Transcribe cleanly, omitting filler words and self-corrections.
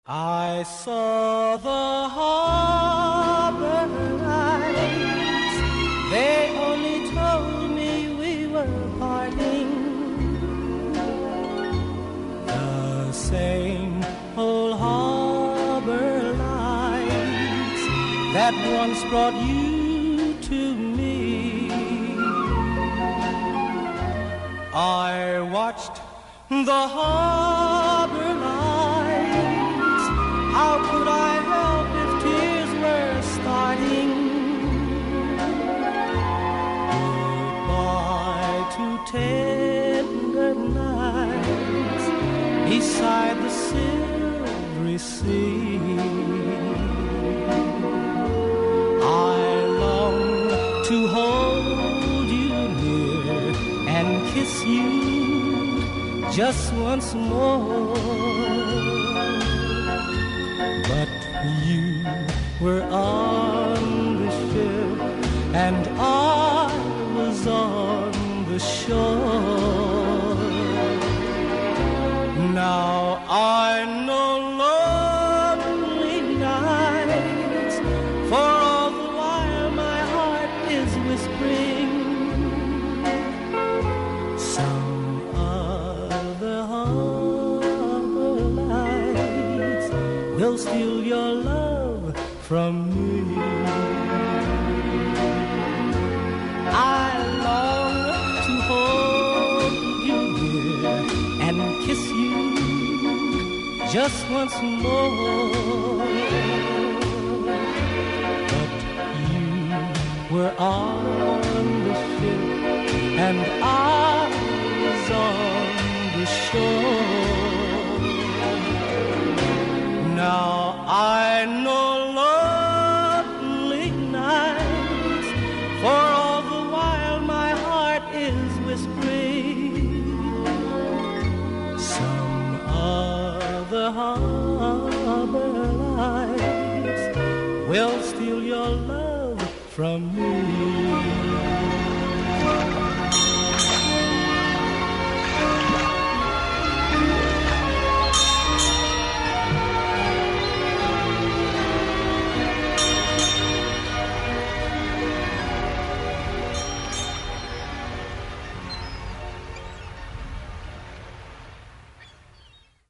I saw the harbor lights. They only told me we were parting. The same old harbor lights that once brought you to me. I watched the harbor lights. How could I help if tears were starting? Goodbye to tender nights beside the silvery sea. I long to hold you near and kiss you just once more. But you were on the ship and I was on the shore. Now I know lonely nights, for all the while my heart is whispering some other harbor lights will steal your love from me. I long to hold you near and kiss you just once more. But you were on the ship and I was on the shore. Now I know lonely nights, for all the while my heart is whispering some other harbor lights will steal your love from me.